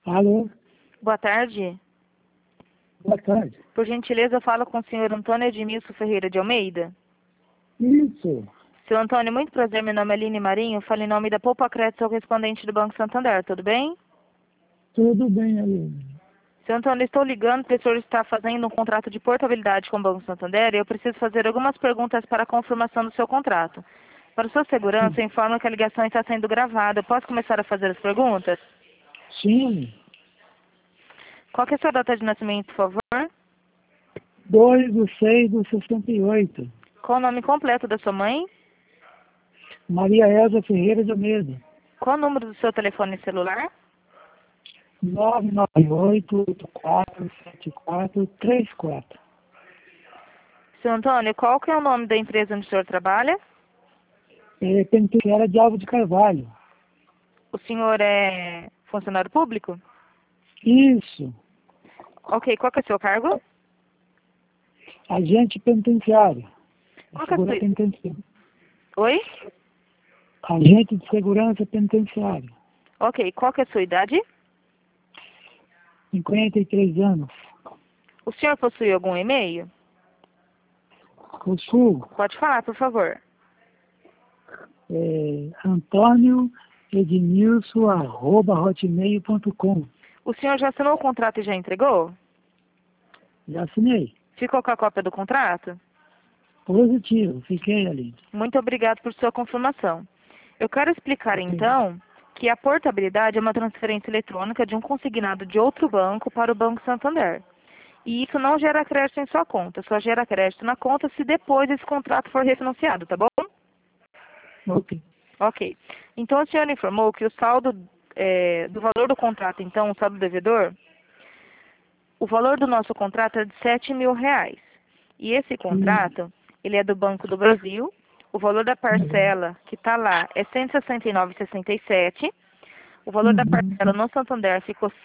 Alô, Boa tarde. boa tarde. Por gentileza, eu falo com o senhor Antônio Edmilson Ferreira de Almeida. Isso, Seu Antônio, muito prazer, meu nome é Aline Marinho, falo em nome da Poupa Crédito, sou correspondente do Banco Santander, tudo bem? tudo bem, Aline. Seu Antônio, estou ligando porque o senhor está fazendo um contrato de portabilidade com o Banco Santander e eu preciso fazer algumas perguntas para a confirmação do seu contrato. Para sua segurança, eu informo que a ligação está sendo gravada. Eu posso começar a fazer as perguntas? Sim, Qual que é a sua data de nascimento, por favor? 2/6/68. Qual o nome completo da sua mãe? Maria Elza Ferreira de Almeida. Qual o número do seu telefone celular? 998-847434. Seu Antônio, qual que é o nome da empresa onde o senhor trabalha? Penitenciária de Alvo de Carvalho. O senhor é funcionário público? Isso, Ok, qual que é o seu cargo? agente penitenciário. Qual que é a Segurança sua... penitenciária. Oi? Agente de segurança penitenciária. Ok, qual que é a sua idade? 53 anos. O senhor possui algum e-mail? Possuo Pode falar, por favor. Antônio Edmilson@hotmail.com. O senhor já assinou o contrato e já entregou? Já assinei. Ficou com a cópia do contrato? Positivo, fiquei ali. Muito obrigado por sua confirmação. Eu quero explicar então que a portabilidade é uma transferência eletrônica de um consignado de outro banco para o Banco Santander. E isso não gera crédito em sua conta, só gera crédito na conta se depois esse contrato for refinanciado, tá bom? Ok. Ok. Então a senhora informou que o saldo do valor do contrato, então, o saldo devedor, o valor do nosso contrato é de R$ 7.000. E esse contrato, ele é do Banco do Brasil. O valor da parcela que está lá é R$ 169,67. O valor da parcela no Santander ficou R$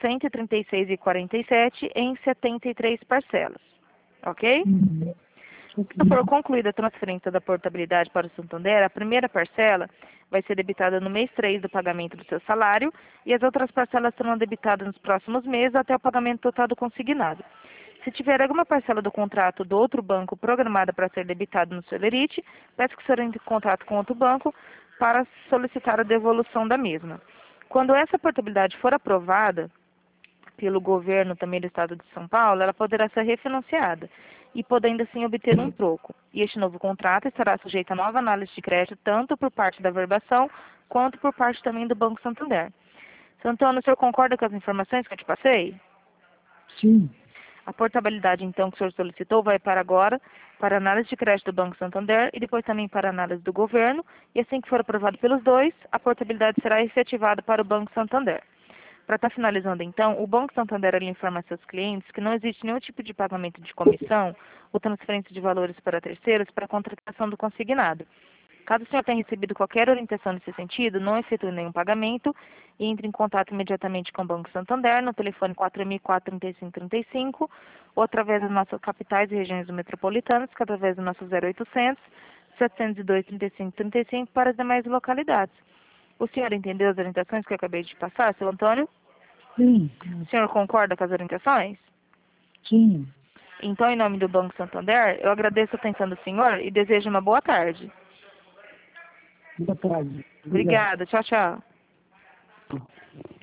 136,47 em 73 parcelas. Ok? Quando for concluída a transferência da portabilidade para o Santander, a primeira parcela vai ser debitada no mês 3 do pagamento do seu salário e as outras parcelas serão debitadas nos próximos meses até o pagamento total do consignado. Se tiver alguma parcela do contrato do outro banco programada para ser debitada no Celerite, peço que o senhor entre em contato com outro banco para solicitar a devolução da mesma. Quando essa portabilidade for aprovada pelo governo também do estado de São Paulo, ela poderá ser refinanciada e podendo assim obter um troco. E este novo contrato estará sujeito a nova análise de crédito, tanto por parte da verbação, quanto por parte também do Banco Santander. Seu Antônio, o senhor concorda com as informações que eu te passei? Sim, A portabilidade, então, que o senhor solicitou vai para agora, para a análise de crédito do Banco Santander e depois também para a análise do governo. E assim que for aprovado pelos dois, a portabilidade será efetivada para o Banco Santander. Para estar finalizando, então, o Banco Santander ele informa a seus clientes que não existe nenhum tipo de pagamento de comissão ou transferência de valores para terceiros para a contratação do consignado. Caso o senhor tenha recebido qualquer orientação nesse sentido, não efetue nenhum pagamento e entre em contato imediatamente com o Banco Santander no telefone 4004-3535 ou através das nossas capitais e regiões metropolitanas, que é através do nosso 0800 702 3535 para as demais localidades. O senhor entendeu as orientações que eu acabei de passar, seu Antônio? sim, O senhor concorda com as orientações? sim. Então, em nome do Banco Santander, eu agradeço a atenção do senhor e desejo uma boa tarde. Boa tarde. Obrigado. Obrigada. Tchau, tchau.